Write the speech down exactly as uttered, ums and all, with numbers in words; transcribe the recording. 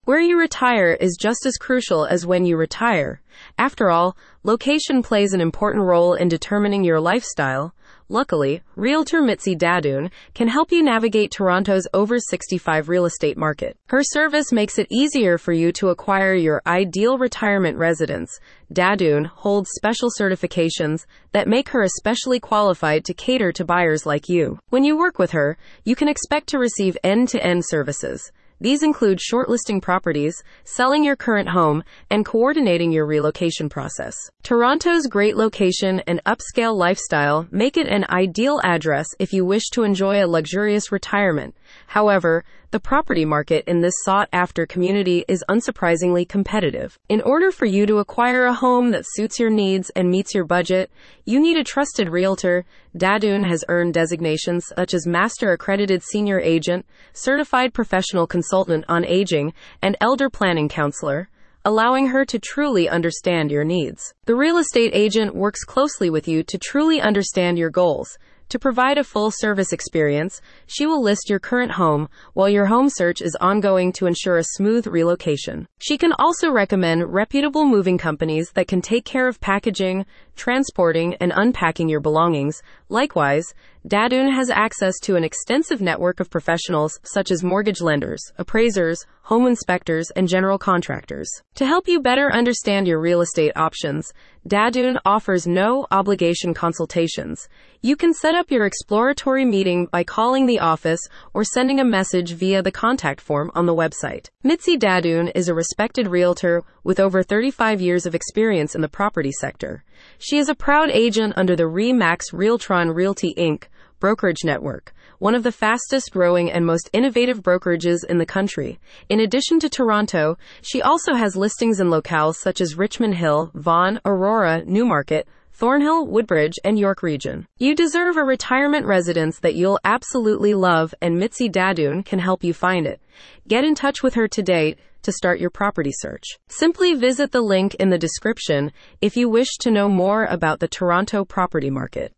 Where you retire is just as crucial as when you retire. After all, location plays an important role in determining your lifestyle. Luckily, Realtor Mitzi Dadun can help you navigate Toronto's over sixty-five real estate market. Her service makes it easier for you to acquire your ideal retirement residence. Dadun holds special certifications that make her especially qualified to cater to buyers like you. When you work with her, you can expect to receive end-to-end services. These include shortlisting properties, selling your current home, and coordinating your relocation process. Toronto's great location and upscale lifestyle make it an ideal address if you wish to enjoy a luxurious retirement. However, the property market in this sought-after community is unsurprisingly competitive. In order for you to acquire a home that suits your needs and meets your budget, you need a trusted realtor. Dadun has earned designations such as Master Accredited Senior Agent, Certified Professional Consultant on Aging, and Elder Planning Counselor, allowing her to truly understand your needs. The real estate agent works closely with you to truly understand your goals. To provide a full-service experience, she will list your current home while your home search is ongoing to ensure a smooth relocation. She can also recommend reputable moving companies that can take care of packaging, transporting, and unpacking your belongings. Likewise, Dadun has access to an extensive network of professionals such as mortgage lenders, appraisers, home inspectors, and general contractors. To help you better understand your real estate options, Dadun offers no-obligation consultations. You can set up your exploratory meeting by calling the office or sending a message via the contact form on the website. Mitzi Dadun is a respected realtor with over thirty-five years of experience in the property sector. She is a proud agent under the RE/MAX Realtron Realty Incorporated brokerage network, one of the fastest growing and most innovative brokerages in the country. In addition to Toronto, she also has listings in locales such as Richmond Hill, Vaughan, Aurora, Newmarket, Thornhill, Woodbridge, and York region. You deserve a retirement residence that you'll absolutely love, and Mitzi Dadun can help you find it. Get in touch with her today to start your property search. Simply visit the link in the description if you wish to know more about the Toronto property market.